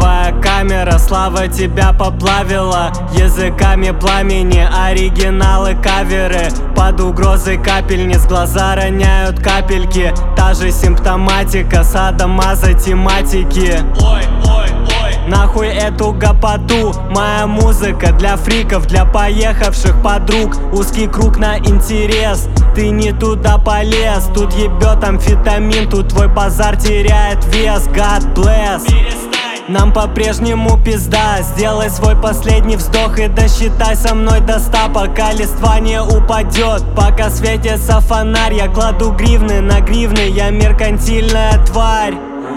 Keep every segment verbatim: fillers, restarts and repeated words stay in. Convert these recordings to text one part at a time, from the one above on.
Твоя камера, слава тебя поплавила. Языками пламени, оригиналы, каверы. Под угрозой капельниц глаза роняют капельки. Та же симптоматика, садомаза тематики. Ой, ой, ой, нахуй эту гопоту. Моя музыка для фриков, для поехавших подруг. Узкий круг на интерес, ты не туда полез. Тут ебет амфетамин, тут твой базар теряет вес. God bless. Нам по-прежнему пизда. Сделай свой последний вздох и досчитай со мной до ста, пока листва не упадет. Пока светится фонарь, я кладу гривны на гривны. Я меркантильная тварь.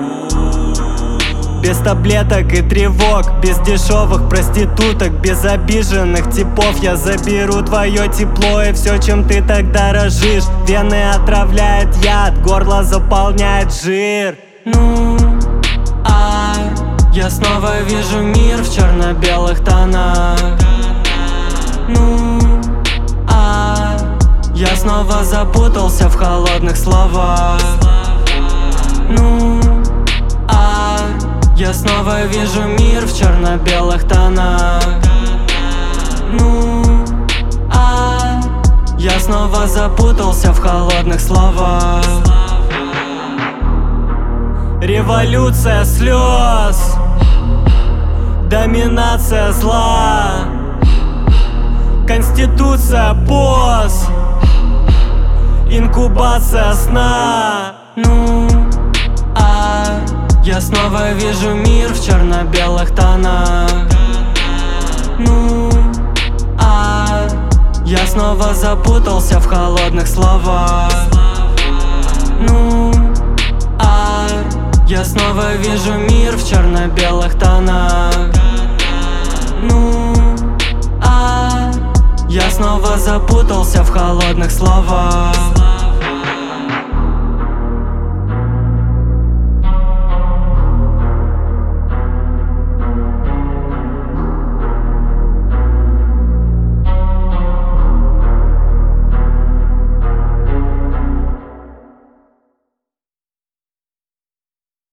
Без таблеток и тревог, без дешевых проституток, без обиженных типов. Я заберу твое тепло и все, чем ты так дорожишь. Вены отравляет яд, горло заполняет жир. Ну, а я снова вижу мир в черно-белых тонах. Ну, а я снова запутался в холодных словах. Ну, а я снова вижу мир в черно-белых тонах. Ну, а я снова запутался в холодных словах. Революция слез, доминация зла, конституция поз, инкубация сна. Ну, а я снова вижу мир в черно-белых тонах. Ну, а я снова запутался в холодных словах. Ну, а я снова вижу мир в черно-белых тонах. Ну, а я снова запутался в холодных словах.